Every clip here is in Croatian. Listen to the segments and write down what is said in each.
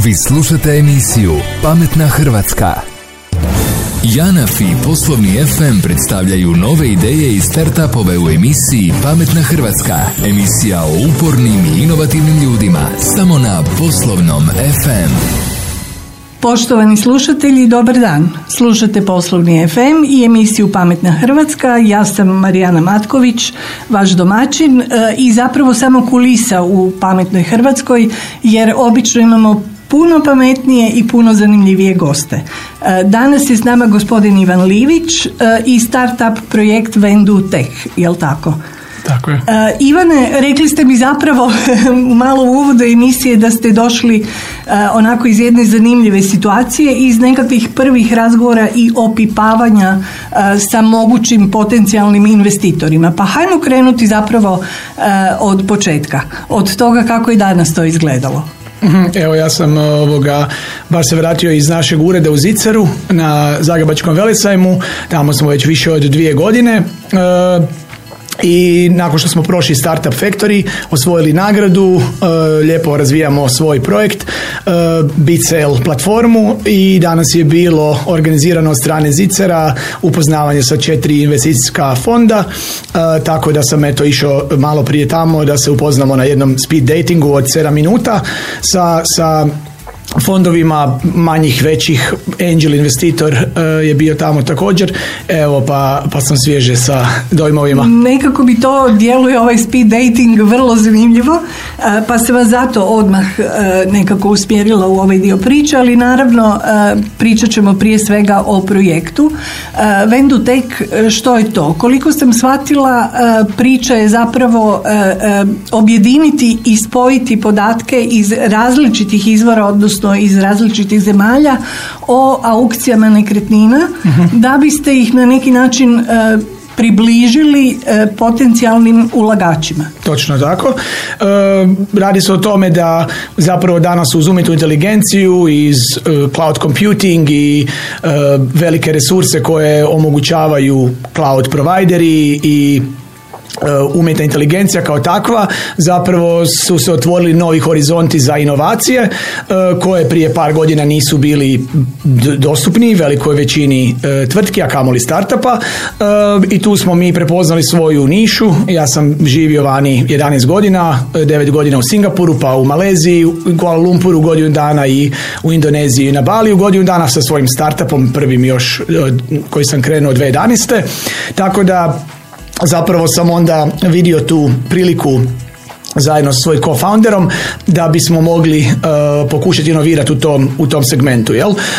Vi slušate emisiju Pametna Hrvatska. JANAF i Poslovni FM predstavljaju nove ideje i startupove u emisiji Pametna Hrvatska. Emisija o upornim i inovativnim ljudima, samo na Poslovnom FM. Poštovani slušatelji, dobar dan. Slušate Poslovni FM i emisiju Pametna Hrvatska. Ja sam Marijana Matković, vaš domaćin i zapravo samo kulisa u Pametnoj Hrvatskoj, jer obično imamo puno pametnije i puno zanimljivije goste. Danas je s nama gospodin Ivan Livić i startup projekt Vendutech, jel tako? Tako je. Ivane, rekli ste mi zapravo malo u uvodu emisije da ste došli onako iz jedne zanimljive situacije, iz nekakvih prvih razgovora i opipavanja sa mogućim potencijalnim investitorima. Pa hajmo krenuti zapravo od početka, od toga kako je danas to izgledalo. Evo, ja sam baš se vratio iz našeg ureda u Ziceru na Zagrebačkom velesajmu. Tamo smo već više od 2 godine. I nakon što smo prošli Startup Factory, osvojili nagradu, lijepo razvijamo svoj projekt, BitSale platformu, i danas je bilo organizirano od strane Zicera upoznavanje sa 4 investicijska fonda, tako da sam išao malo prije tamo da se upoznamo na jednom speed datingu od 7 minuta sa fondovima manjih, većih. Angel investitor je bio tamo također. Evo, pa sam svježe sa dojmovima. Nekako bi to djeluje, ovaj speed dating, vrlo zanimljivo, pa se vas zato odmah nekako usmjerila u ovaj dio priče, ali naravno pričat ćemo prije svega o projektu. Vendutech, što je to? Koliko sam shvatila, priča je zapravo objediniti i spojiti podatke iz različitih izvora, odnosno iz različitih zemalja, o aukcijama nekretnina, da biste ih na neki način približili potencijalnim ulagačima. Točno tako. Radi se o tome da zapravo danas uz umjetnu inteligenciju, iz cloud computing i velike resurse koje omogućavaju cloud provideri i umjetna inteligencija kao takva, zapravo su se otvorili novi horizonti za inovacije koje prije par godina nisu bili dostupni velikoj većini tvrtki, a kamoli startupa, i tu smo mi prepoznali svoju nišu. Ja sam živio vani 11 godina, 9 godina u Singapuru, pa u Maleziji, u Kuala Lumpuru godinu dana i u Indoneziji i na Baliju godinu dana sa svojim startupom, prvim još koji sam krenuo 2011. Tako da zapravo sam onda vidio tu priliku zajedno sa svojim co-founderom da bismo mogli pokušati inovirati u tom segmentu.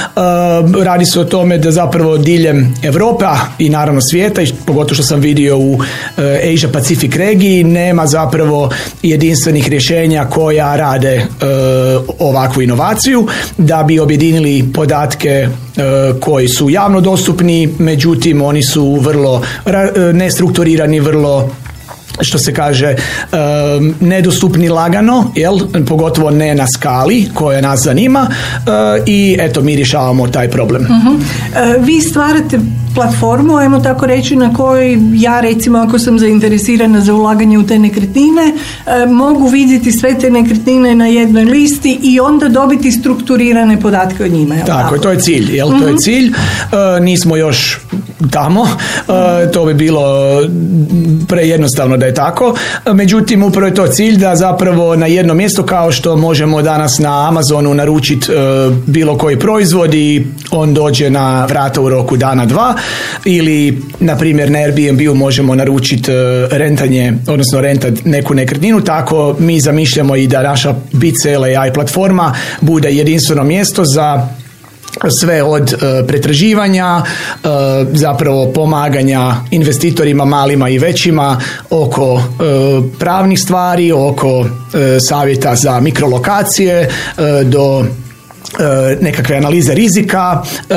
Radi se o tome da zapravo diljem Europa i naravno svijeta, i pogotovo što sam vidio u Asia Pacific regiji, nema zapravo jedinstvenih rješenja koja rade ovakvu inovaciju, da bi objedinili podatke koji su javno dostupni, međutim oni su vrlo nestrukturirani, vrlo, što se kaže, nedostupni lagano, pogotovo ne na skali koja nas zanima, i eto, mi rješavamo taj problem. Vi stvarate platformu, ajmo tako reći, na kojoj ja, recimo, ako sam zainteresirana za ulaganje u te nekretnine, mogu vidjeti sve te nekretnine na jednoj listi i onda dobiti strukturirane podatke o njima. Tako, to je cilj. To je cilj. Nismo još tamo. To bi bilo prejednostavno da je tako. Međutim, upravo je to cilj, da zapravo na jedno mjesto, kao što možemo danas na Amazonu naručiti bilo koji proizvod i on dođe na vrata u roku dana, 2, ili na primjer na Airbnb-u možemo naručiti rentanje, odnosno rentat neku nekretninu, tako mi zamišljamo i da naša BitSale AI platforma bude jedinstveno mjesto za sve od pretraživanja, zapravo pomaganja investitorima malima i većima oko pravnih stvari, oko savjeta za mikrolokacije, do nekakve analize rizika,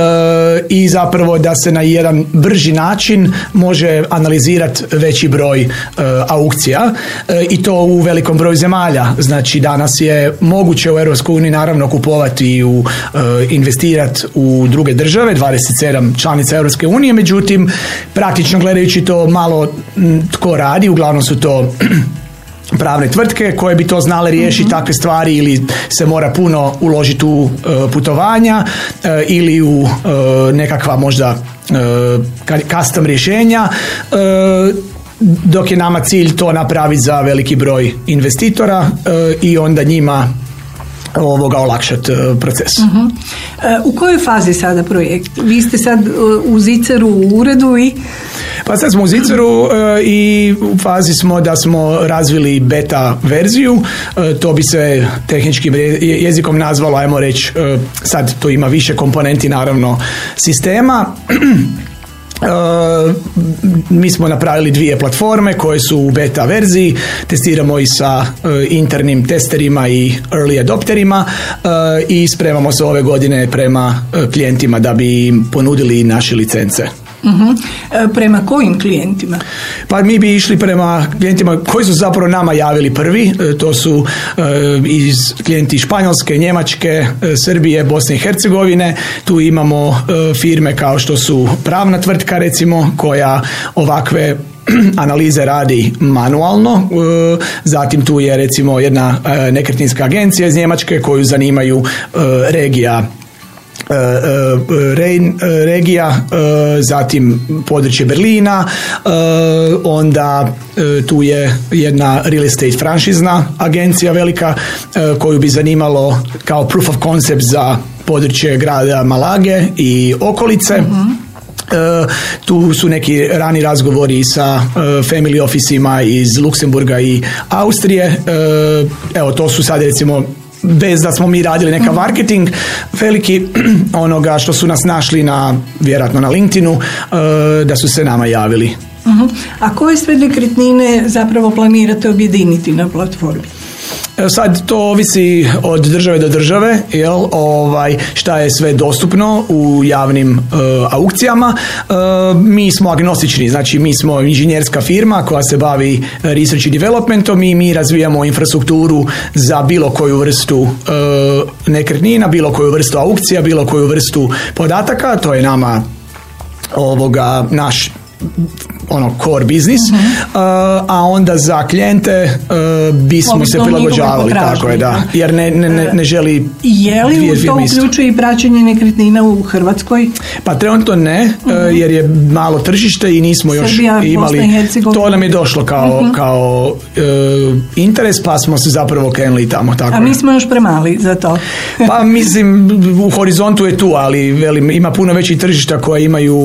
i zapravo da se na jedan brži način može analizirati veći broj aukcija, i to u velikom broju zemalja. Znači, danas je moguće u EU naravno kupovati i investirati u druge države, 27 članica EU, međutim praktično gledajući to malo tko radi, uglavnom su to pravne tvrtke koje bi to znale riješiti takve stvari, ili se mora puno uložiti u putovanja ili u nekakva možda custom rješenja, dok je nama cilj to napraviti za veliki broj investitora i onda njima olakšati proces. U kojoj fazi sada projekt? Vi ste sad u Ziceru u uredu i... Pa sad smo u Ziceru i u fazi smo da smo razvili beta verziju. To bi se tehničkim jezikom nazvalo, ajmo reći, sad to ima više komponenti naravno sistema. Mi smo napravili 2 platforme koje su u beta verziji, testiramo i sa internim testerima i early adopterima i spremamo se ove godine prema klijentima da bi im ponudili naše licence. Prema kojim klijentima? Pa mi bi išli prema klijentima koji su zapravo nama javili prvi. To su klijenti Španjolske, Njemačke, Srbije, Bosne i Hercegovine. Tu imamo firme kao što su Pravna tvrtka, recimo, koja ovakve analize radi manualno. Zatim tu je recimo jedna nekretninska agencija iz Njemačke koju zanimaju regija regija, zatim područje Berlina, onda tu je jedna real estate franšizna agencija velika koju bi zanimalo kao proof of concept za područje grada Malage i okolice. Tu su neki rani razgovori sa family officeima iz Luksemburga i Austrije. Evo, to su sad recimo, bez da smo mi radili neka marketing veliki, onoga što su nas našli vjerojatno na LinkedInu, da su se nama javili. A koje sve nekretnine zapravo planirate objediniti na platformi? Sad to ovisi od države do države, šta je sve dostupno u javnim aukcijama. Mi smo agnostični, znači mi smo inženjerska firma koja se bavi research i developmentom i mi razvijamo infrastrukturu za bilo koju vrstu nekretnina, bilo koju vrstu aukcija, bilo koju vrstu podataka. To je nama naš core business, a onda za klijente bismo se prilagođavali, tako je, da, jer ne želi. Je li u to uključuje i praćenje nekretnina u Hrvatskoj? Pa trenutno ne, jer je malo tržište i nismo još Srbija, imali, to nam je došlo kao interes, pa smo se zapravo krenuli tamo, tako. A mi smo još premali za to. Pa mislim, u horizontu je tu, ali ima puno većih tržišta koja imaju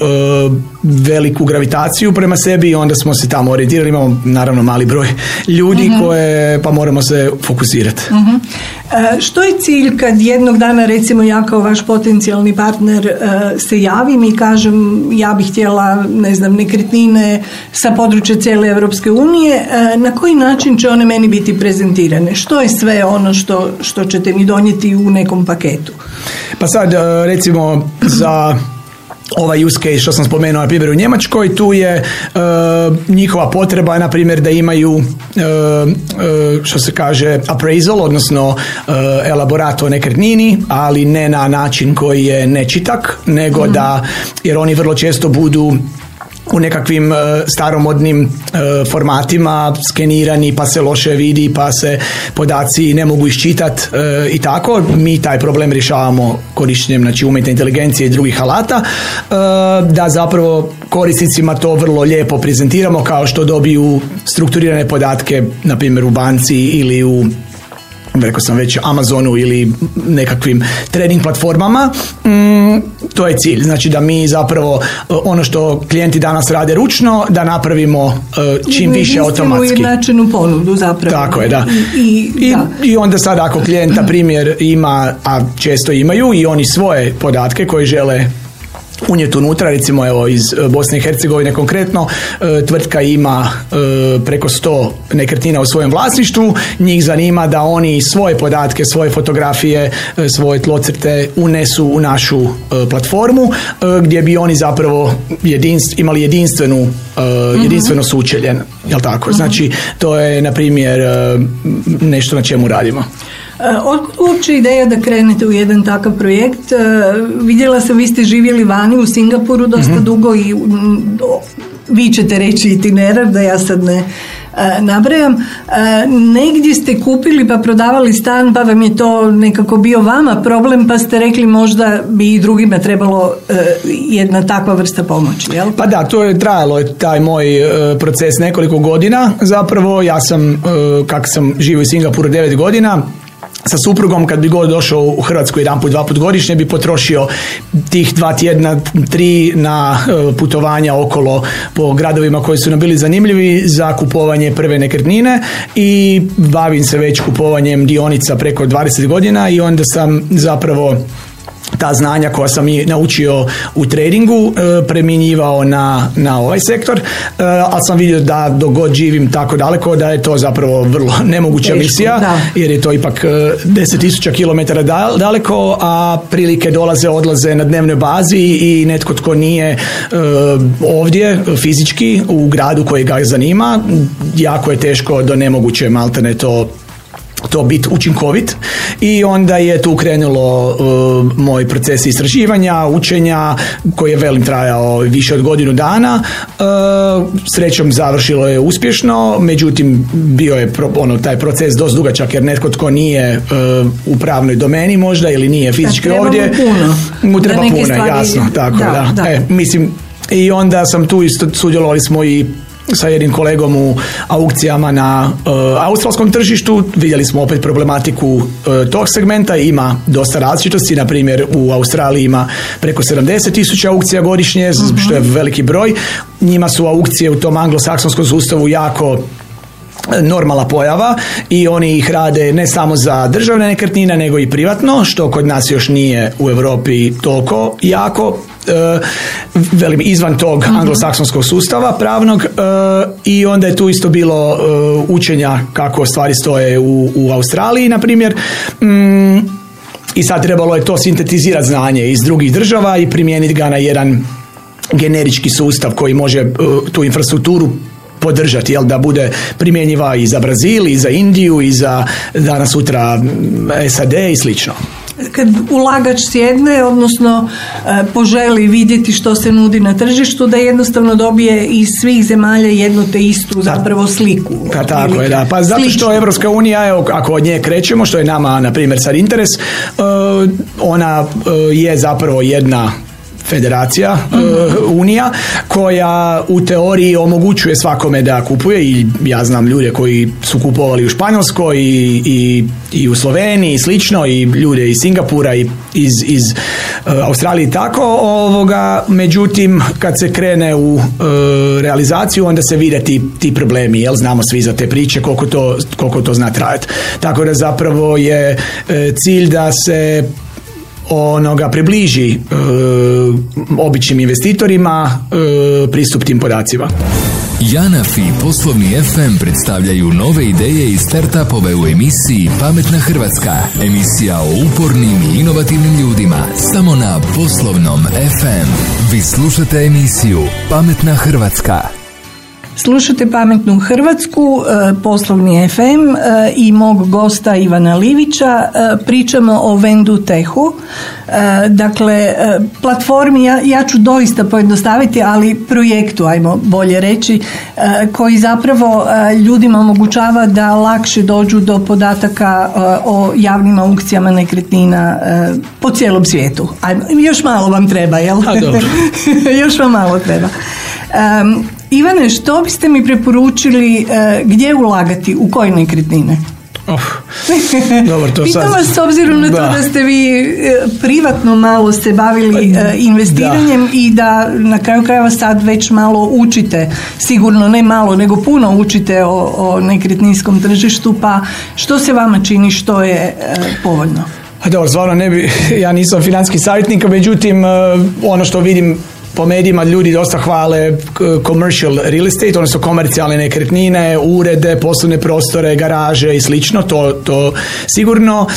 veliku gravitaciju prema sebi i onda smo se tamo orijentirali. Imamo naravno mali broj ljudi koje, pa moramo se fokusirati. Što je cilj kad jednog dana, recimo ja kao vaš potencijalni partner se javim i kažem ja bih htjela, ne znam, nekretnine sa područja cijele Europske unije, na koji način će one meni biti prezentirane? Što je sve ono što ćete mi donijeti u nekom paketu? Pa sad recimo za ovaj use case što sam spomenuo na primjer u Njemačkoj, tu je njihova potreba na primjer da imaju što se kaže appraisal, odnosno elaborat o nekretnini, ali ne na način koji je nečitak, nego da, jer oni vrlo često budu u nekakvim staromodnim formatima skenirani, pa se loše vidi, pa se podaci ne mogu iščitati i tako. Mi taj problem rješavamo korištenjem, znači, umjetne inteligencije i drugih alata, da zapravo korisnicima to vrlo lijepo prezentiramo kao što dobiju strukturirane podatke, na primjer u banci ili u, rekao sam već, Amazonu ili nekakvim trading platformama. To je cilj. Znači da mi zapravo ono što klijenti danas rade ručno, da napravimo čim više automatski. Ujednačenu ponudu zapravo. Tako je, da. I onda sad ako klijent, na primjer, ima, a često imaju i oni svoje podatke koje žele unijeti unutra, recimo evo iz Bosne i Hercegovine konkretno, tvrtka ima preko 100 nekretnina u svojem vlasništvu, njih zanima da oni svoje podatke, svoje fotografije, svoje tlocrte unesu u našu platformu, gdje bi oni zapravo imali jedinstveno sučelje, jel tako? Znači, to je, na primjer, nešto na čemu radimo. Uopće ideja da krenete u jedan takav projekt? Vidjela sam, vi ste živjeli vani u Singapuru dosta dugo i vi ćete reći itinerar, da ja sad ne nabrajam. Negdje ste kupili pa prodavali stan, pa vam je to nekako bio vama problem, pa ste rekli možda bi i drugima trebalo jedna takva vrsta pomoći, jel? Pa da, to je trajalo taj moj proces nekoliko godina. Zapravo ja sam, kako sam živio u Singapuru 9 godina, sa suprugom kad bi god došao u Hrvatsku 1-2 put godišnje bi potrošio tih 2 tjedna, 3 na putovanja okolo po gradovima koji su nam bili zanimljivi za kupovanje prve nekretnine i bavim se već kupovanjem dionica preko 20 godina i onda sam zapravo ta znanja koja sam i naučio u tradingu primjenjivao na ovaj sektor, ali sam vidio da dok god živim tako daleko da je to zapravo vrlo nemoguća misija, jer je to ipak 10.000 km daleko, a prilike odlaze na dnevnoj bazi i netko tko nije ovdje fizički u gradu koji ga zanima, jako je teško do nemoguće maltene to biti učinkovit i onda je tu krenulo moj proces istraživanja, učenja koji je velim trajao više od godinu dana. Srećom završilo je uspješno, međutim bio je taj proces dosta dugačak jer netko tko nije u pravnoj domeni možda ili nije fizički ovdje, mu treba puno, stvari, jasno, tako da. Mislim, i onda sam tu isto, sudjelovali smo i sa jednim kolegom u aukcijama na australskom tržištu, vidjeli smo opet problematiku tog segmenta, ima dosta različitosti, na primjer u Australiji ima preko 70.000 aukcija godišnje, što je veliki broj, njima su aukcije u tom anglosaksonskom sustavu jako normalna pojava i oni ih rade ne samo za državne nekretnine nego i privatno, što kod nas još nije u Europi toliko jako, velim izvan tog anglosaksonskog sustava pravnog, i onda je tu isto bilo učenja kako stvari stoje u Australiji na primjer, i sad trebalo je to sintetizirati znanje iz drugih država i primijeniti ga na jedan generički sustav koji može tu infrastrukturu podržati, jel, da bude primjenjiva i za Brazil, i za Indiju, i za danas sutra SAD i slično. Kad ulagač sjedne, odnosno poželi vidjeti što se nudi na tržištu, da jednostavno dobije iz svih zemalja jednu te istu zapravo sliku. Tako je, da. Pa zato što Evropska unija, evo, ako od nje krećemo, što je nama, na primjer, sad interes, ona je zapravo jedna federacija, unija, koja u teoriji omogućuje svakome da kupuje, i ja znam ljude koji su kupovali u Španjolskoj i u Sloveniji i slično, i ljude iz Singapura i iz Australije tako, međutim kad se krene u realizaciju onda se vide ti problemi, jel, znamo svi za te priče koliko to zna trajati. Tako da zapravo je cilj da se približi običnim investitorima pristup tim podacima. JANAF i Poslovni FM predstavljaju nove ideje i startupove u emisiji Pametna Hrvatska. Emisija o upornim i inovativnim ljudima. Samo na Poslovnom FM. Vi slušate emisiju Pametna Hrvatska. Slušate Pametnu Hrvatsku, Poslovni FM i mog gosta Ivana Livića. Pričamo o Vendu-Techu. Dakle, platformi, ja ću doista pojednostaviti, ali projektu, ajmo bolje reći, koji zapravo ljudima omogućava da lakše dođu do podataka o javnim aukcijama nekretnina po cijelom svijetu. Još malo vam treba, jel? Još vam malo treba. Ivane, što biste mi preporučili, gdje ulagati, u koje nekretnine? Dobro, to pitam vas s obzirom na to da ste vi privatno malo se bavili investiranjem i da na kraju krajeva sad već malo učite, sigurno ne malo nego puno učite o nekretninskom tržištu, pa što se vama čini, što je povoljno? Dobro, stvarno ja nisam financijski savjetnik, međutim ono što vidim po medijima, ljudi dosta hvale commercial real estate, odnosno komercijalne nekretnine, urede, poslovne prostore, garaže i slično, to sigurno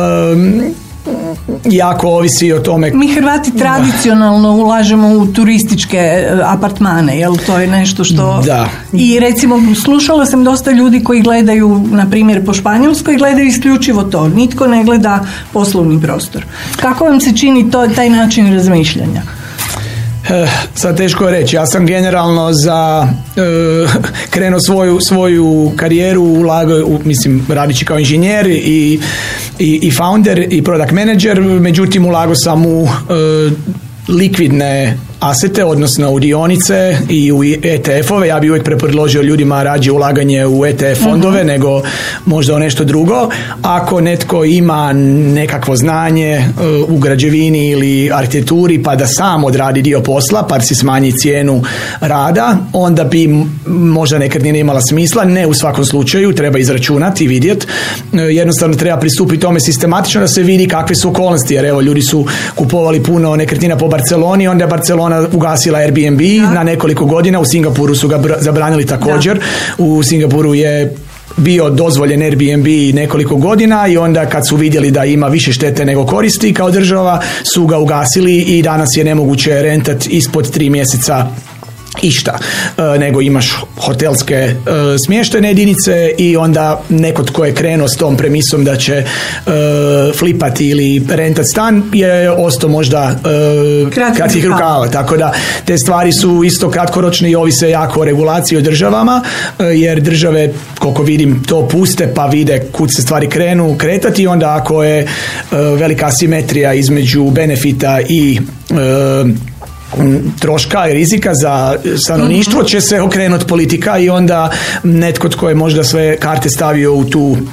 jako ovisi o tome. Mi Hrvati tradicionalno ulažemo u turističke apartmane, jel, to je nešto što... Da. I recimo slušala sam dosta ljudi koji gledaju, na primjer po Španjolskoj, gledaju isključivo to, nitko ne gleda poslovni prostor. Kako vam se čini taj način razmišljanja? Sad teško je reći, ja sam generalno krenuo svoju karijeru radići kao inženjer i founder i product manager, međutim ulagao sam u likvidne asete, odnosno u dionice i u ETF-ove. Ja bih uvijek predložio ljudima rađe ulaganje u ETF fondove nego možda u nešto drugo. Ako netko ima nekakvo znanje u građevini ili arhitekturi pa da sam odradi dio posla pa si smanji cijenu rada, onda bi možda nekretnina imala smisla. Ne u svakom slučaju, treba izračunati i vidjeti. Jednostavno treba pristupiti tome sistematično da se vidi kakve su okolnosti, jer evo ljudi su kupovali puno nekretnina po Barceloni, onda je Barcelona ugasila Airbnb na nekoliko godina, u Singapuru su ga zabranili također. U Singapuru je bio dozvoljen Airbnb nekoliko godina i onda kad su vidjeli da ima više štete nego koristi kao država su ga ugasili i danas je nemoguće rentati ispod 3 mjeseca išta, nego imaš hotelske smještajne jedinice i onda neko tko je krenuo s tom premisom da će flipati ili rentati stan je ostao možda kratkih rukava, tako da te stvari su isto kratkoročne i ovise jako o regulaciji o državama, jer države koliko vidim to puste pa vide kud se stvari krenu kretati i onda ako je velika asimetrija između benefita i troška i rizika za stanovništvo će se okrenuti politika i onda netko tko je možda sve karte stavio u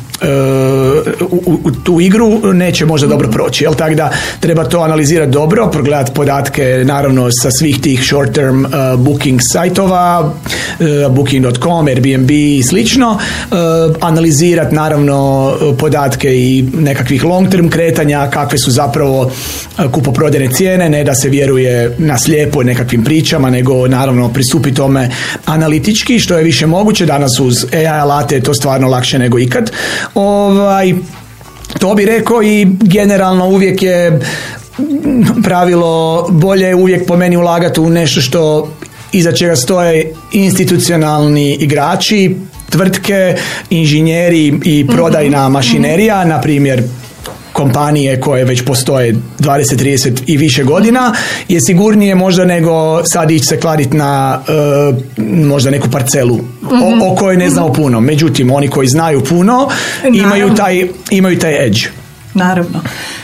tu igru neće možda dobro proći, jel? Tako da treba to analizirati dobro, progledati podatke naravno sa svih tih short term booking sajtova, booking.com, Airbnb i slično, analizirati naravno podatke i nekakvih long term kretanja, kakve su zapravo kupoprodajne cijene, ne da se vjeruje na slijepo nekakvim pričama, nego naravno pristupi tome analitički, što je više moguće. Danas uz AI alate je to stvarno lakše nego ikad. To bi rekao i generalno uvijek je pravilo bolje uvijek po meni ulagati u nešto što iza čega stoje institucionalni igrači, tvrtke, inženjeri i prodajna mašinerija, na primjer kompanije koje već postoje 20, 30 i više godina, je sigurnije možda nego sad ići se kladiti na možda neku parcelu o kojoj ne znamo puno. Međutim, oni koji znaju puno imaju taj edge. Naravno.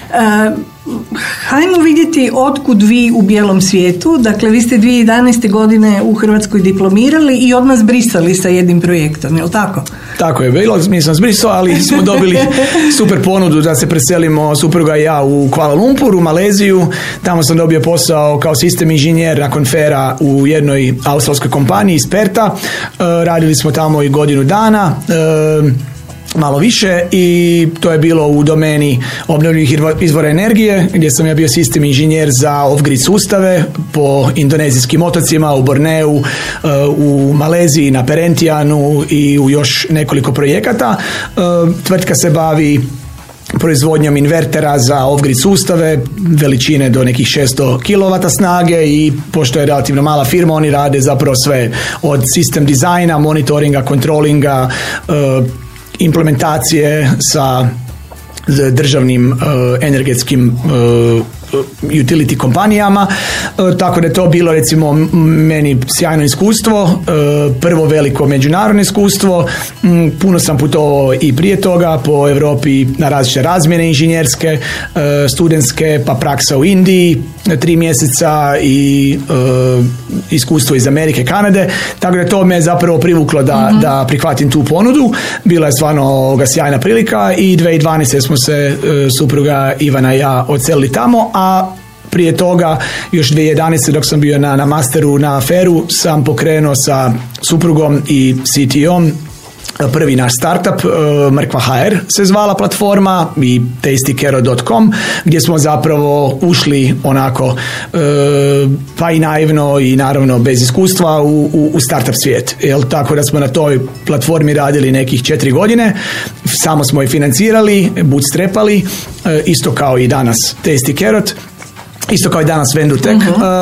Hajmo vidjeti otkud vi u bijelom svijetu. Dakle, vi ste 2011. godine u Hrvatskoj diplomirali i odmah zbrisali sa jednim projektom, je li tako? Tako je bilo, mi sam zbrisao, ali smo dobili super ponudu da se preselimo supruga i ja u Kuala Lumpur, u Maleziju. Tamo sam dobio posao kao sistem inženjer nakon fera u jednoj australskoj kompaniji iz Perta. Radili smo tamo i godinu dana, malo više, i to je bilo u domeni obnovljivih izvora energije, gdje sam ja bio sistem inženjer za off-grid sustave po indonezijskim otocima, u Borneu, u Maleziji, na Perentianu i u još nekoliko projekata. Tvrtka se bavi proizvodnjom invertera za off-grid sustave veličine do nekih 600 kW snage, i pošto je relativno mala firma, oni rade zapravo sve od sistem dizajna, monitoringa, kontrolinga, implementacije sa državnim energetskim utility kompanijama, tako da je to bilo recimo meni sjajno iskustvo, prvo veliko međunarodno iskustvo. Puno sam putovao i prije toga po Europi na različite razmjene inženjerske, studentske, pa praksa u Indiji 3 mjeseca i iskustvo iz Amerike, Kanade, tako da to me zapravo privuklo da prihvatim tu ponudu. Bila je stvarno sjajna prilika i 2012. smo se supruga Ivana i ja odselili tamo, a prije toga još 2011. dok sam bio na masteru na FER-u sam pokrenuo sa suprugom i CTO-om prvi naš startup, Mrkva HR se zvala platforma, i tastycarrot.com, gdje smo zapravo ušli onako pa i naivno i naravno bez iskustva u startup svijet. Tako da smo na toj platformi radili nekih 4 godine, samo smo je financirali, bootstrapali, isto kao i danas Tasty Carrot. isto kao i danas Vendutek.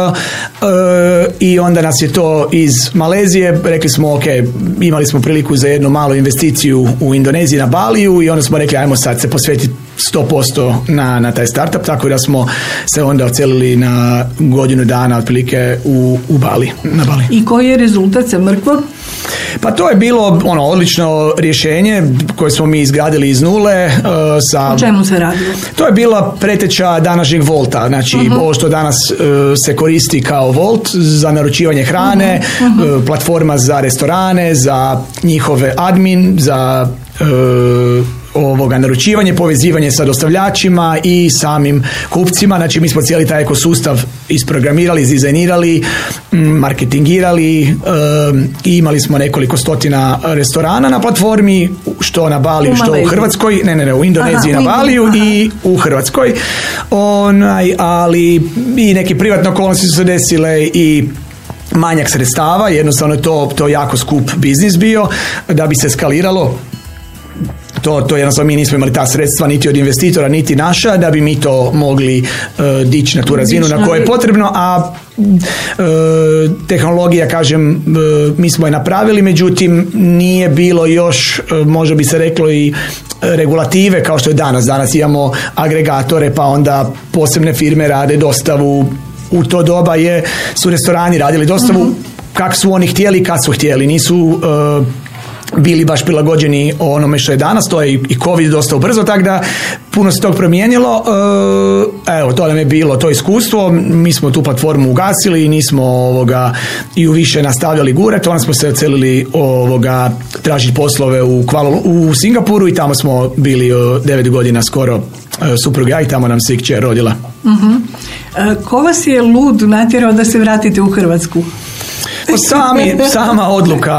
I onda nas je to iz Malezije, rekli smo ok, imali smo priliku za jednu malu investiciju u Indoneziji na Baliju i onda smo rekli ajmo sad se posvetiti 100% na taj startup, tako da smo se onda ocelili na godinu dana otprilike na Bali. I koji je rezultat sa mrkvom? Pa to je bilo odlično rješenje koje smo mi izgradili iz nule. O čemu se radilo? To je bila preteča današnjeg Volta, znači ovo što danas se koristi kao Volt za naručivanje hrane, platforma za restorane, za njihove admin, za naručivanje, povezivanje sa dostavljačima i samim kupcima. Znači mi smo cijeli taj ekosustav isprogramirali, izdizajnirali, marketingirali i imali smo nekoliko stotina restorana na platformi, što na Baliju, što u Hrvatskoj, u Indoneziji na Baliju i u Hrvatskoj. Ali i neke privatne okolnosti su se desile i manjak sredstava, jednostavno je to jako skup biznis bio da bi se skaliralo. To jednostavno mi nismo imali ta sredstva niti od investitora, niti naša, da bi mi to mogli dići na tu razinu na kojoj je potrebno, a tehnologija, kažem, mi smo je napravili, međutim nije bilo još, možda bi se reklo, i regulative kao što je danas. Danas imamo agregatore, pa onda posebne firme rade dostavu. U to doba su restorani radili dostavu kako su oni htjeli i kad su htjeli. Nisu bili baš prilagođeni onome što je danas, to je i COVID dosta ubrzo, tako da puno se tog promijenilo. Evo, to nam je bilo to iskustvo, mi smo tu platformu ugasili i nismo i u više nastavljali gurati, onda smo se ocelili tražiti poslove u Singapuru i tamo smo bili 9 godina skoro, suprug ja, i tamo nam se i kćer rodila. Ko vas je lud natjerao da se vratite u Hrvatsku? Sama odluka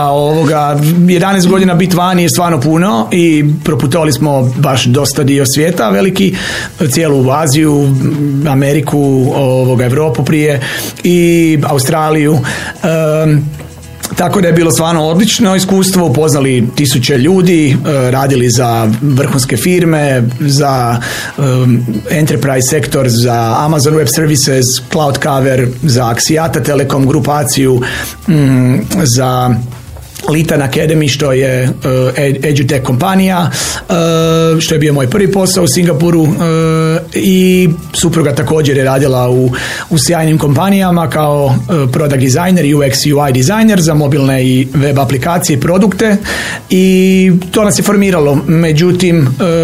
11 godina biti vani je stvarno puno i proputovali smo baš dosta dio svijeta veliki, cijelu Aziju, Ameriku, Europu prije i Australiju. Tako da je bilo stvarno odlično iskustvo, upoznali 1000 ljudi, radili za vrhunske firme, za enterprise sektor, za Amazon Web Services, Cloud Cover, za Axiata Telekom grupaciju, za Litan Academy, što je EduTech kompanija, što je bio moj prvi posao u Singapuru, i supruga također je radila u sjajnim kompanijama kao product designer, UX UI designer za mobilne i web aplikacije i produkte, i to nas je formiralo. Međutim,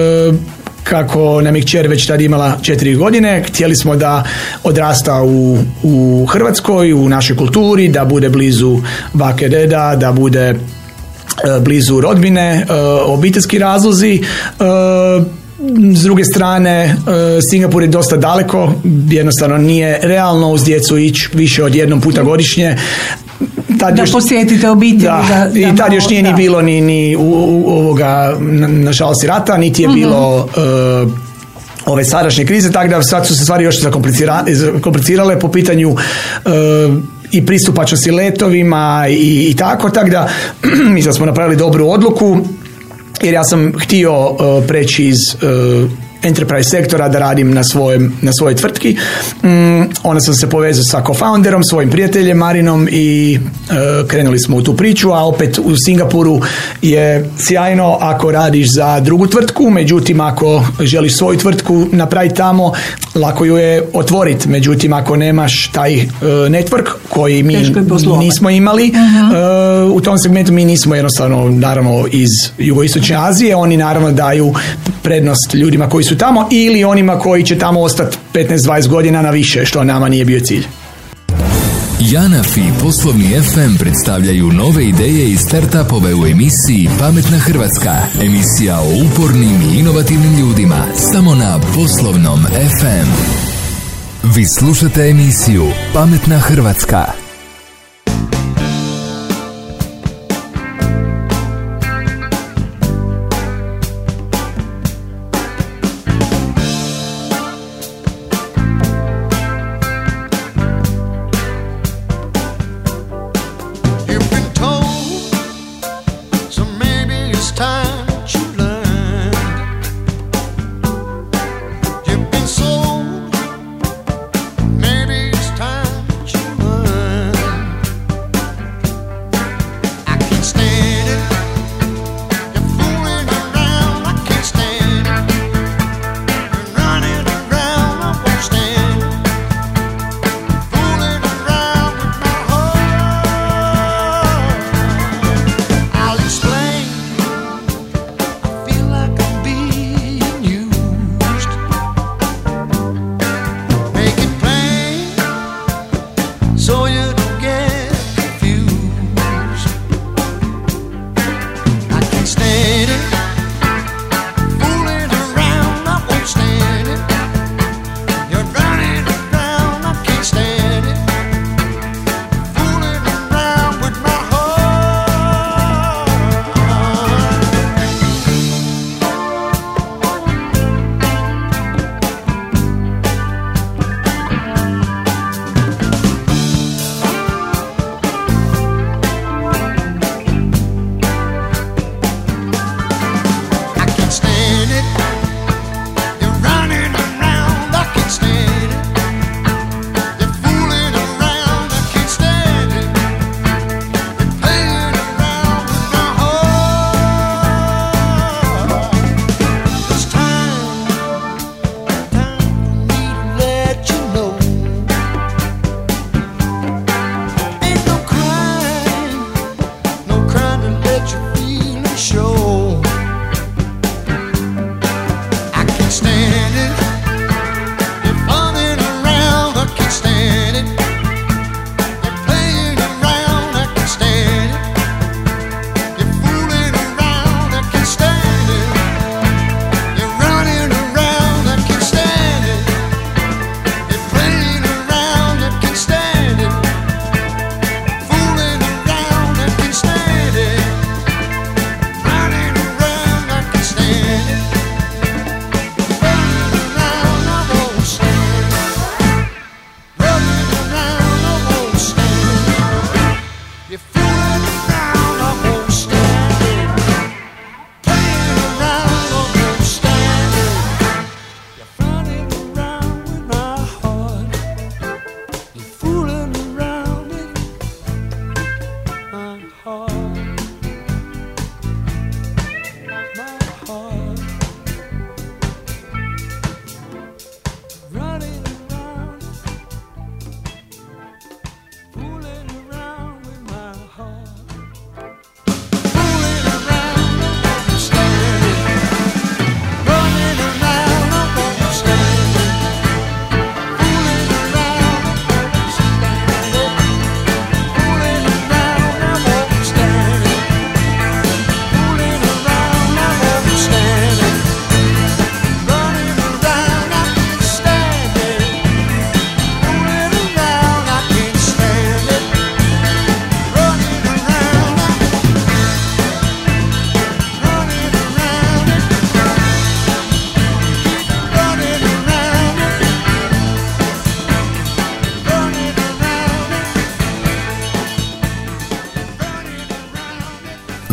kako nam je kćer već tad imala 4 godine, htjeli smo da odrasta u Hrvatskoj, u našoj kulturi, da bude blizu bake, deda, da bude blizu rodbine, obiteljski razlozi. S druge strane, Singapur je dosta daleko, jednostavno nije realno uz djecu ići više od jednom puta godišnje. Da posjetite obitelji. I tad još nije ni bilo ni nažalost rata, niti je bilo ove sadašnje krize, tako da sad su se stvari još komplicirale po pitanju i pristupačnosti letovima i tako da mislim da smo napravili dobru odluku, jer ja sam htio preći iz enterprise sektora da radim na svojoj tvrtki. Onda sam se povezao sa co-founderom, svojim prijateljem Marinom, i krenuli smo u tu priču, a opet u Singapuru je sjajno ako radiš za drugu tvrtku, međutim ako želiš svoju tvrtku napraviti tamo, lako ju je otvoriti, međutim ako nemaš taj network koji mi nismo imali, u tom segmentu mi nismo jednostavno, naravno iz jugoistočne Azije, oni naravno daju prednost ljudima koji su tamo ili onima koji će tamo ostati 15-20 godina na više, što nama nije bio cilj. JANAF i Poslovni FM predstavljaju nove ideje i startupove u emisiji Pametna Hrvatska. Emisija o upornim i inovativnim ljudima, samo na Poslovnom FM. Vi slušate emisiju Pametna Hrvatska.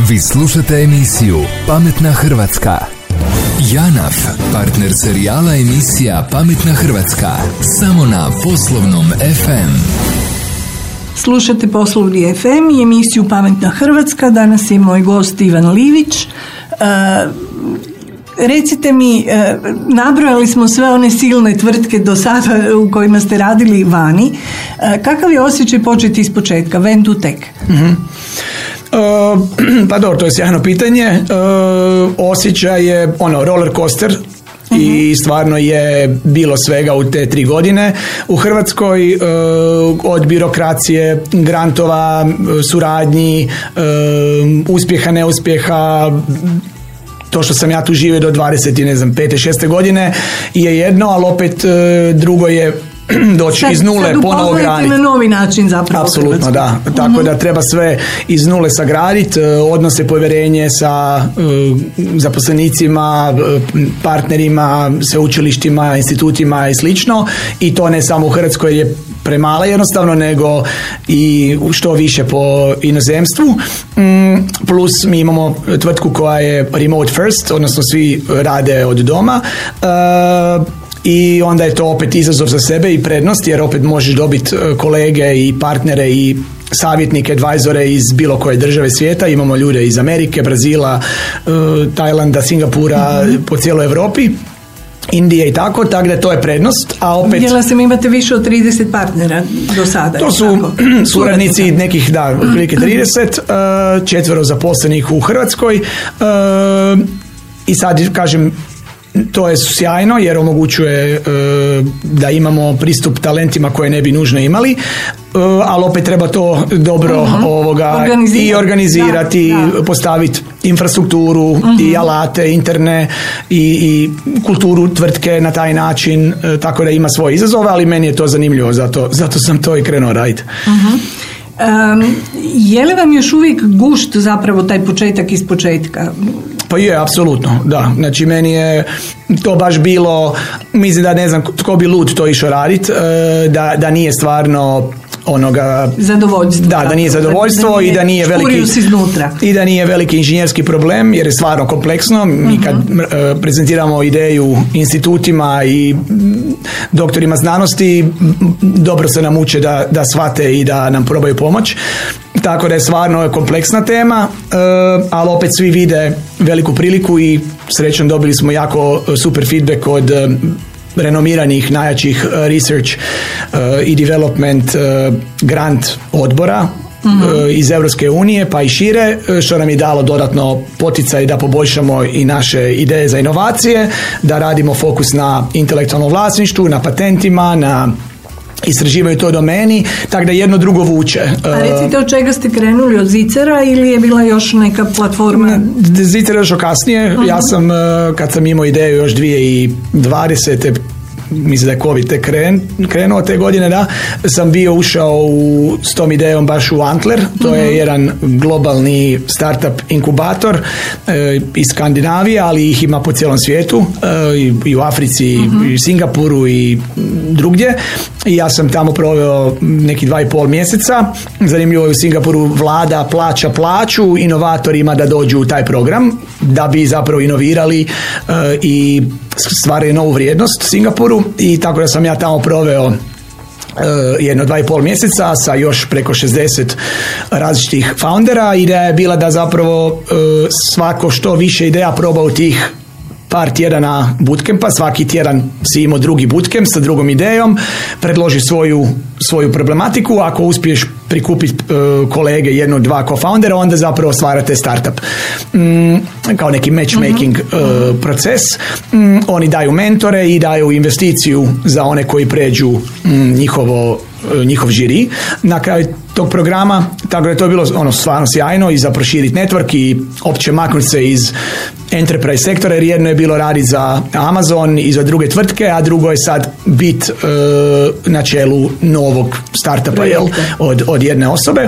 Vi slušate emisiju Pametna Hrvatska. JANAF, partner serijala emisija Pametna Hrvatska, samo na Poslovnom FM. Slušate Poslovni FM i emisiju Pametna Hrvatska. Danas je moj gost Ivan Livić. Recite mi, nabrojali smo sve one silne tvrtke do sada u kojima ste radili vani. Kakav je osjećaj početi iz početka, when to tech? Pa dobro, to je sjajno pitanje. Osjećaj je roller coaster. I stvarno je bilo svega u te 3 godine. U Hrvatskoj od birokracije, grantova, suradnji, uspjeha, neuspjeha, to što sam ja tu živio do 5. 6. godine je jedno, ali opet drugo je doći iz nule, ponovo graditi. Na novi način zapravo. Apsolutno, da. Tako da treba sve iz nule sagraditi, odnose, povjerenje sa zaposlenicima, partnerima, sveučilištima, institutima i slično. I to ne samo u Hrvatskoj je premala jednostavno, nego i što više po inozemstvu. Plus mi imamo tvrtku koja je remote first, odnosno svi rade od doma. I onda je to opet izazov za sebe i prednost, jer opet možeš dobiti kolege i partnere i savjetnike, advisore iz bilo koje države svijeta. Imamo ljude iz Amerike, Brazila, Tajlanda, Singapura, po cijeloj Europi, Indije i tako da to je prednost. A opet vidjela sam, imate više od 30 partnera do sada. To su suradnici nekih, otprilike 30, 4 zaposlenih u Hrvatskoj. I sad kažem, to je sjajno jer omogućuje da imamo pristup talentima koje ne bi nužno imali, ali opet treba to dobro organizirati, postaviti infrastrukturu i alate interne i kulturu tvrtke na taj način, tako da ima svoje izazove, ali meni je to zanimljivo, zato sam to i krenuo raditi. Je li vam još uvijek gušt zapravo taj početak iz početka? Pa je, apsolutno, da. Znači, meni je to baš bilo, mislim da ne znam tko bi lud to išao raditi, da nije stvarno zadovoljstvo. Da nije zadovoljstvo i da nije veliki inženjerski problem, jer je stvarno kompleksno. Mi kad prezentiramo ideju institutima i doktorima znanosti, dobro se nam uče da shvate i da nam probaju pomoć. Tako da je stvarno kompleksna tema, ali opet svi vide veliku priliku i srećom dobili smo jako super feedback od renomiranih, najjačih research i development grant odbora iz Europske unije pa i šire, što nam je dalo dodatno poticaj da poboljšamo i naše ideje za inovacije, da radimo fokus na intelektualnom vlasništvu, na patentima, na istraživaju to domeni, tako da jedno drugo vuče. A recite, od čega ste krenuli, od Zicera ili je bila još neka platforma? Zicer još kasnije. Ja sam, kad sam imao ideju još 2020. mislim da je COVID tek krenuo te godine, da, sam bio ušao s tom idejom baš u Antler, to je jedan globalni startup inkubator iz Skandinavije, ali ih ima po cijelom svijetu, i u Africi, i u Singapuru i drugdje. I ja sam tamo proveo neki 2,5 mjeseca. Zanimljivo je, u Singapuru vlada plaća plaću inovatorima da dođu u taj program, da bi zapravo inovirali i stvaraju novu vrijednost Singapuru, i tako da sam ja tamo proveo jedno 2,5 mjeseca sa još preko 60 različitih foundera. Ideja je bila da zapravo svako što više ideja proba u tih par tjedana bootcampa, svaki tjedan si imao drugi bootcamp sa drugom idejom, predloži svoju problematiku, ako uspiješ prikupiti kolege, 1-2 co-foundera, onda zapravo stvarate startup. Kao neki matchmaking proces. Oni daju mentore i daju investiciju za one koji pređu njihov žiri na kraju tog programa, tako da je to bilo stvarno sjajno i za proširiti network i opće maknuti se iz enterprise sektora, jer jedno je bilo raditi za Amazon i za druge tvrtke, a drugo je sad bit na čelu novog startupa od jedne osobe.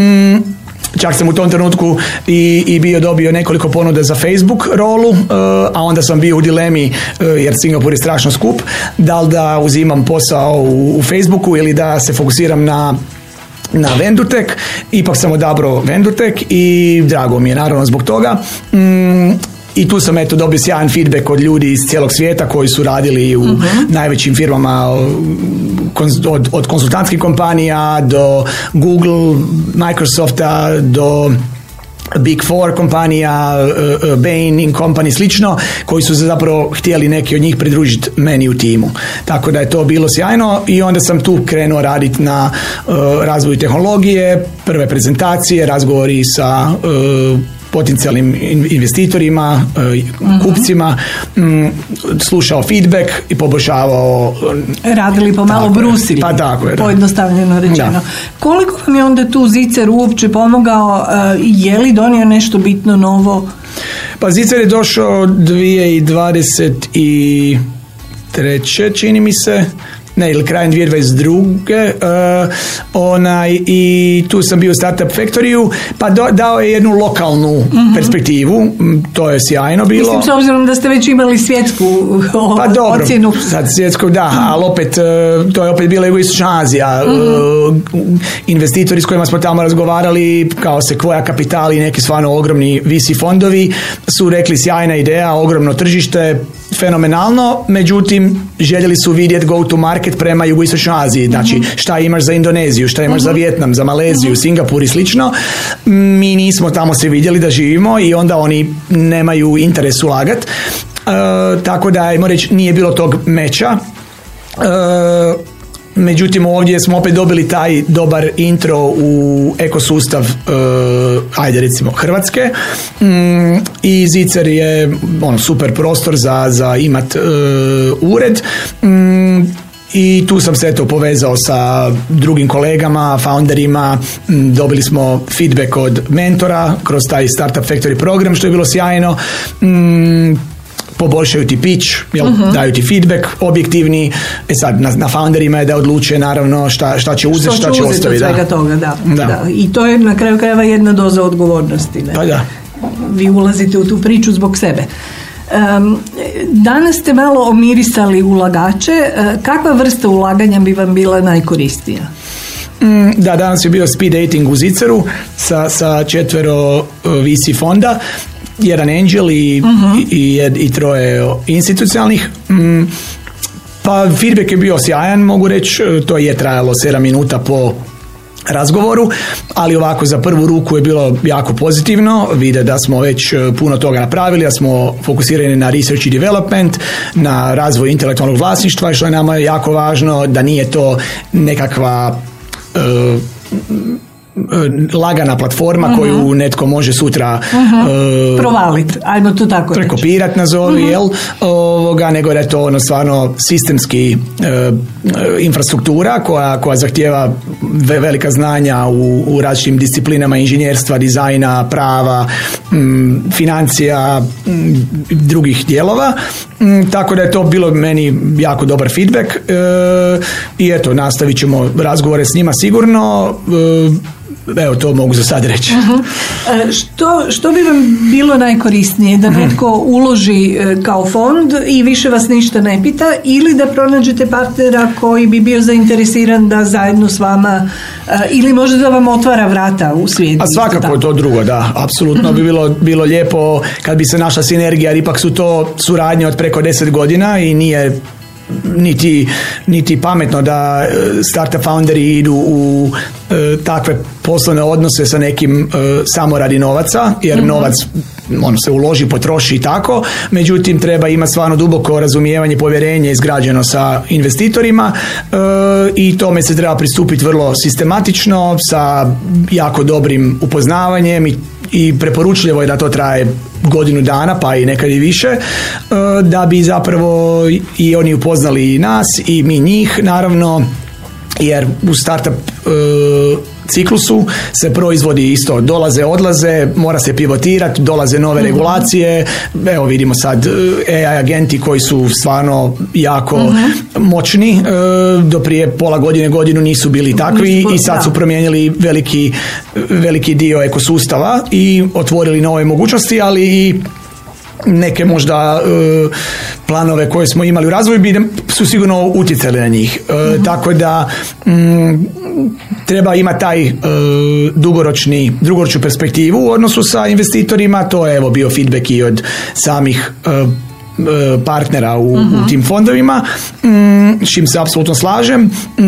Čak sam u tom trenutku i dobio nekoliko ponuda za Facebook rolu, a onda sam bio u dilemi, jer Singapur je strašno skup, da li da uzimam posao u Facebooku ili da se fokusiram na na Vendutek, ipak sam odabrao Vendutek i drago mi je naravno zbog toga. I tu sam dobio sjajan feedback od ljudi iz cijelog svijeta koji su radili u najvećim firmama, od konsultantskih kompanija do Google, Microsofta, do Big Four kompanija, Bain & Company, slično, koji su se zapravo htjeli neki od njih pridružiti meni u timu. Tako da je to bilo sjajno i onda sam tu krenuo raditi na razvoju tehnologije, prve prezentacije, razgovori sa potencijalnim investitorima, kupcima, slušao feedback i poboljšavao. Radili pomalo brusili. Pa tako je. Pojednostavljeno rečeno. Da. Koliko vam je onda tu Zicer uopće pomogao? Je li donio nešto bitno novo? Pa Zicer je došao 2023. čini mi se. Ne, ili krajem 2022. I tu sam bio u Startup Factoryu, pa dao je jednu lokalnu perspektivu, to je sjajno bilo. Mislim, s obzirom da ste već imali svjetsku ocjenu. Sad svjetsku, da, ali opet, to je opet bila Jugoistočna Azija. Investitori s kojima smo tamo razgovarali, kao Sequoia Capital i neki stvarno ogromni VC fondovi, su rekli sjajna ideja, ogromno tržište, fenomenalno, međutim, željeli su vidjeti go to market prema Jugoistočnoj Aziji, znači šta imaš za Indoneziju, šta imaš za Vijetnam, za Maleziju, Singapur i slično. Mi nismo tamo se vidjeli da živimo i onda oni nemaju interes ulagati. Tako da, ajmo reći, nije bilo tog meča. Međutim, ovdje smo opet dobili taj dobar intro u ekosustav, ajde recimo Hrvatske, i Zicer je super prostor za imat ured. I tu sam se povezao sa drugim kolegama, founderima, dobili smo feedback od mentora kroz taj Startup Factory program, što je bilo sjajno. Poboljšaju ti pitch, daju ti feedback objektivni. Sad na founderima je da odluče naravno šta će uzeti, šta će ostaviti. Od svega toga, da. I to je na kraju krajeva jedna doza odgovornosti. Ne? Pa da. Vi ulazite u tu priču zbog sebe. Danas ste malo omirisali ulagače. Kakva vrsta ulaganja bi vam bila najkoristnija? Da, danas je bio speed dating u Ziceru sa 4 VC fonda, jedan angel i 3 institucionalnih. Pa feedback je bio sjajan, mogu reći, to je trajalo 7 minuta po razgovoru, ali ovako za prvu ruku je bilo jako pozitivno, vide da smo već puno toga napravili, da smo fokusirani na research i development, na razvoj intelektualnog vlasništva, što je nama jako važno, da nije to nekakva lagana platforma koju netko može sutra provaliti, ajmo to tako prekopirat nazovi, nego da je to stvarno sistemski infrastruktura koja zahtijeva velika znanja u različitim disciplinama inženjerstva, dizajna, prava, financija, drugih dijelova. Tako da je to bilo meni jako dobar feedback i eto, nastavit ćemo razgovore s njima sigurno. Evo, to mogu za sad reći. Što bi vam bilo najkorisnije? Da netko uloži kao fond i više vas ništa ne pita, ili da pronađete partnera koji bi bio zainteresiran da zajedno s vama, ili možda da vam otvara vrata u svijetu? A svakako to drugo, da. Apsolutno bi bilo lijepo kad bi se našla sinergija, jer ipak su to suradnje od preko 10 godina i nije niti pametno da startup founderi idu u takve poslovne odnose sa nekim samo radi novaca, jer novac se uloži, potroši i tako. Međutim, treba imati stvarno duboko razumijevanje, povjerenje izgrađeno sa investitorima i tome se treba pristupiti vrlo sistematično, sa jako dobrim upoznavanjem i preporučljivo je da to traje godinu dana, pa i nekad i više, da bi zapravo i oni upoznali i nas i mi njih, naravno, jer u startup ciklusu se proizvodi isto, dolaze, odlaze, mora se pivotirati, dolaze nove regulacije. Evo vidimo sad AI agenti koji su stvarno jako moćni, do prije pola godinu nisu bili takvi i sad su promijenili veliki dio ekosustava i otvorili nove mogućnosti, ali i neke možda planove koje smo imali u razvoju su sigurno utjecali na njih. Tako da treba imati taj dugoročnu perspektivu u odnosu sa investitorima. To je bio feedback i od samih partnera u tim fondovima, s čim se apsolutno slažem.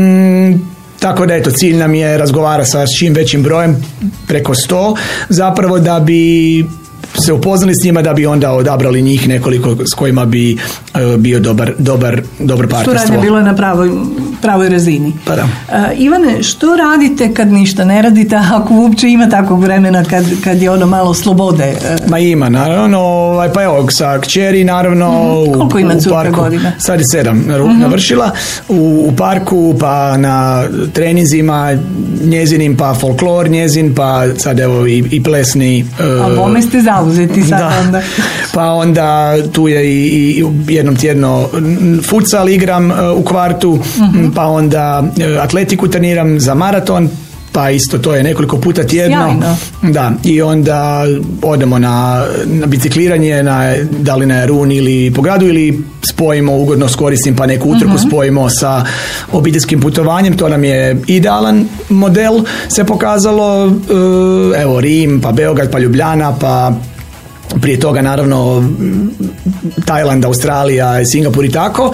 Tako da cilj nam je razgovara sa čim većim brojem, preko 100, zapravo da bi se upoznali s njima, da bi onda odabrali njih nekoliko s kojima bi bio dobar partnerstvo. Suradnja bilo na pravoj razini. Pa da. Ivane, što radite kad ništa ne radite, ako uopće ima takvog vremena kad je malo slobode? Ma ima, naravno. Pa evo, sa kćeri, naravno, koliko ima curka godina? Sad je 7 navršila. U parku, pa na treninzima njezinim, pa folklor njezin, pa sad evo i plesni. A bome ste zauzeti sad onda. Pa onda tu je i jednom tjedno futsal igram u kvartu, pa onda atletiku treniram za maraton, pa isto to je nekoliko puta tjedno. Sjajno. Da, i onda odemo na bicikliranje, da li na Jarun ili po gradu, ili spojimo, ugodno skoristim pa neku utrku spojimo sa obiteljskim putovanjem. To nam je idealan model, se pokazalo. Evo, Rim, pa Beograd, pa Ljubljana, pa prije toga naravno Tajland, Australija, Singapur i tako.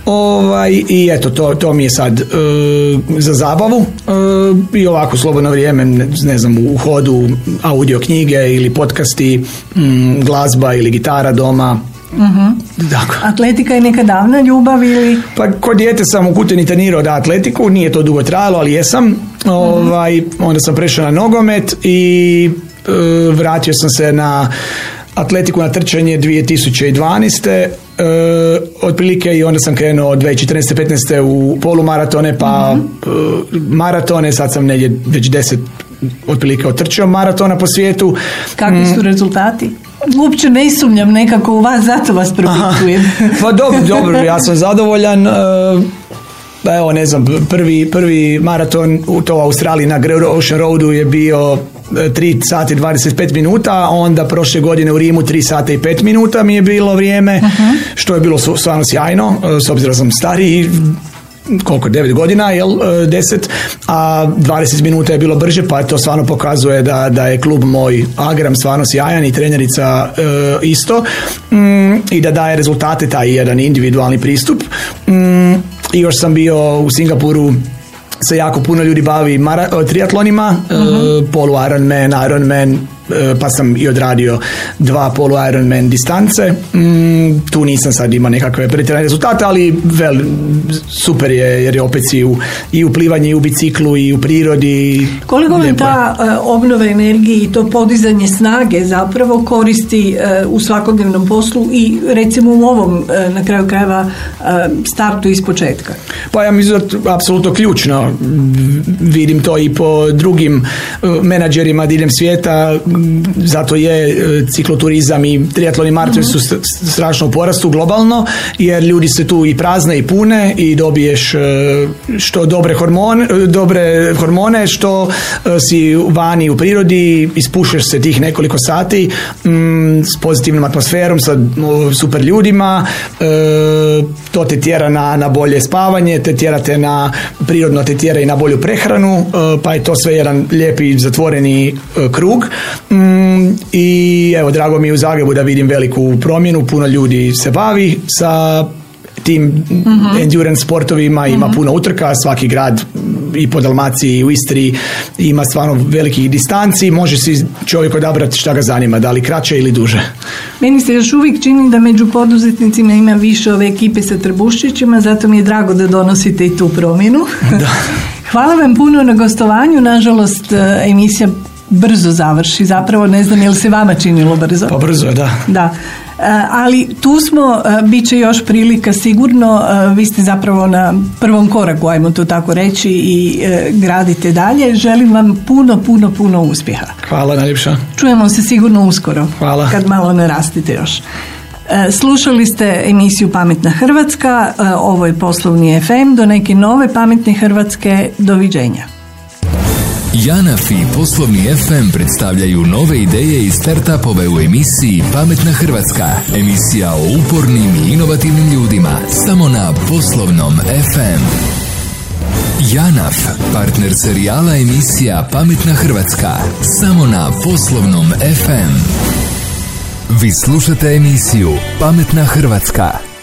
I eto, to mi je sad za zabavu i ovako slobodno vrijeme, ne znam, u hodu audio knjige ili podcasti, glazba ili gitara doma. Atletika je neka davna ljubav ili? Pa kod dijete sam u Kutini trenirao atletiku, nije to dugo trajalo, ali jesam. Onda sam prešao na nogomet i vratio sam se na atletiku, na trčanje 2012. Otprilike, i onda sam krenuo 2014-15 u polumaratone, pa maratone. Sad sam negdje već 10 otprilike otrčao maratona po svijetu. Kakvi su rezultati? Uopće ne sumnjam nekako u vas, zato vas propitujem. Pa dobro, ja sam zadovoljan. Evo, ne znam, prvi maraton u Australiji na Great Ocean Roadu je bio 3 sata i 25 minuta, onda prošle godine u Rimu 3 sata i 5 minuta mi je bilo vrijeme, što je bilo stvarno sjajno, s obzirom da sam stariji, 9 godina, 10, a 20 minuta je bilo brže, pa to stvarno pokazuje da je klub moj Agram stvarno sjajan i trenerica isto, i da daje rezultate taj jedan individualni pristup. I još sam bio u Singapuru, se jako puno ljudi bavi triatlonima, polu Ironman, pa sam i odradio 2 polu Ironman distance. Tu nisam sad imao nekakve pretjerane rezultate, ali super je, jer je opet i u plivanju, i u biciklu, i u prirodi. Koliko vam ta obnova energije i to podizanje snage zapravo koristi u svakodnevnom poslu i recimo u ovom, na kraju krajeva, startu iz početka? Pa ja mislim da je apsolutno ključno. Vidim to i po drugim menadžerima diljem svijeta. Zato je cikloturizam i triatlon i maraton su strašno u porastu globalno, jer ljudi se tu i prazne i pune i dobiješ što dobre hormone, što si vani u prirodi, ispušeš se tih nekoliko sati s pozitivnom atmosferom, sa super ljudima, to te tjera na bolje spavanje, prirodno te tjera i na bolju prehranu, pa je to sve jedan lijepi zatvoreni krug. I evo, drago mi je u Zagrebu da vidim veliku promjenu, puno ljudi se bavi sa tim endurance sportovima, ima puno utrka, svaki grad i po Dalmaciji i u Istri ima stvarno velikih distanci, može si čovjek odabrati šta ga zanima, da li kraće ili duže. Meni se još uvijek čini da među poduzetnicima ima više ove ekipe sa trbuščićima, zato mi je drago da donosite i tu promjenu. Da. Hvala vam puno na gostovanju, nažalost emisija brzo završi, zapravo ne znam je li se vama činilo brzo. Pa brzo je, da. Ali tu smo, bit će još prilika sigurno, vi ste zapravo na prvom koraku, ajmo to tako reći, i gradite dalje. Želim vam puno uspjeha. Hvala najljepša. Čujemo se sigurno uskoro. Hvala. Kad malo ne rastite još. Slušali ste emisiju Pametna Hrvatska, ovo je Poslovni FM, do neke nove Pametne Hrvatske, doviđenja. Janaf i Poslovni FM predstavljaju nove ideje i startupove u emisiji Pametna Hrvatska. Emisija o upornim i inovativnim ljudima. Samo na Poslovnom FM. Janaf, partner serijala emisija Pametna Hrvatska. Samo na Poslovnom FM. Vi slušate emisiju Pametna Hrvatska.